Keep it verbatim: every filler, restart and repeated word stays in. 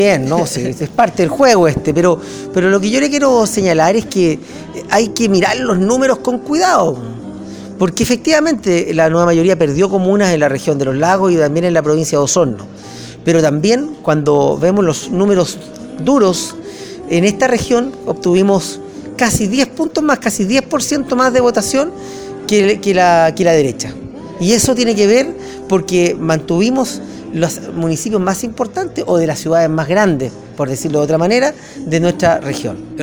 Bien, no, sí, es parte del juego este, pero, pero lo que yo le quiero señalar es que hay que mirar los números con cuidado, porque efectivamente la nueva mayoría perdió comunas en la región de los lagos y también en la provincia de Osorno, pero también cuando vemos los números duros, en esta región obtuvimos casi diez puntos más, casi diez por ciento más de votación que, que, la, que la derecha. Y eso tiene que ver porque mantuvimos los municipios más importantes o de las ciudades más grandes, por decirlo de otra manera, de nuestra región.